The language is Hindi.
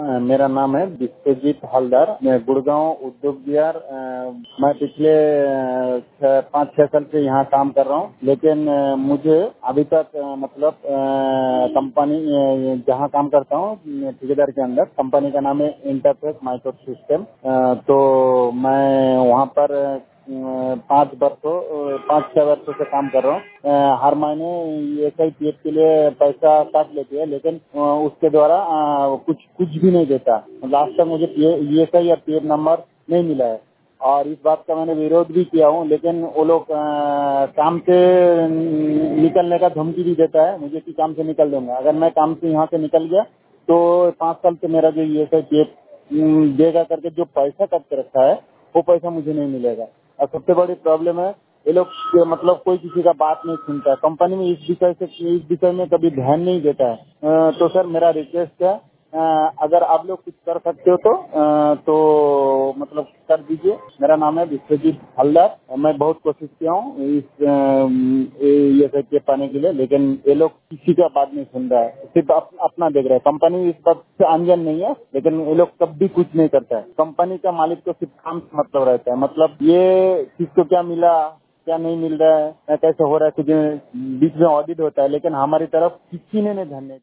मेरा नाम है विश्वजीत हलदर। मैं गुड़गांव उद्योग विहार मैं पिछले 5-6 साल से यहाँ काम कर रहा हूँ। लेकिन मुझे अभी तक कंपनी जहाँ काम करता हूँ ठेकेदार के अंदर, कंपनी का नाम है इंटरप्रेस माइक्रो सिस्टम। तो मैं वहाँ पर 5-6 वर्षों से काम कर रहा हूँ। हर महीने ESI के लिए पैसा काट लेती है, लेकिन उसके द्वारा कुछ भी नहीं देता। लास्ट तक मुझे ESI या PF नंबर नहीं मिला है और इस बात का मैंने विरोध भी किया हूँ। लेकिन वो लोग काम से निकलने का धमकी भी देता है मुझे कि काम से निकल दूंगा। अगर मैं काम से यहाँ से निकल गया तो 5 साल से मेरा जो ESI PF देगा करके जो पैसा कट के रखा है वो पैसा मुझे नहीं मिलेगा। और सबसे बड़ी प्रॉब्लम है, ये लोग कोई किसी का बात नहीं सुनता है। कंपनी में इस विषय में कभी ध्यान नहीं देता है। तो सर मेरा रिक्वेस्ट है, अगर आप लोग कुछ कर सकते हो तो कर दीजिए। मेरा नाम है विश्वजीत हलदर। मैं बहुत कोशिश किया हूँ इस ये सब पाने के लिए, लेकिन ये लोग किसी का बात नहीं सुन रहा है, सिर्फ अपना देख रहा है। कंपनी इस बात से अनजान नहीं है, लेकिन ये लोग कभी कुछ नहीं करता है। कंपनी का मालिक को सिर्फ काम से मतलब रहता है। ये किसको क्या मिला क्या नहीं मिल रहा है, कैसे हो रहा है, कुछ बीच में ऑडिट होता है, लेकिन हमारी तरफ किसी ने ध्यान नहीं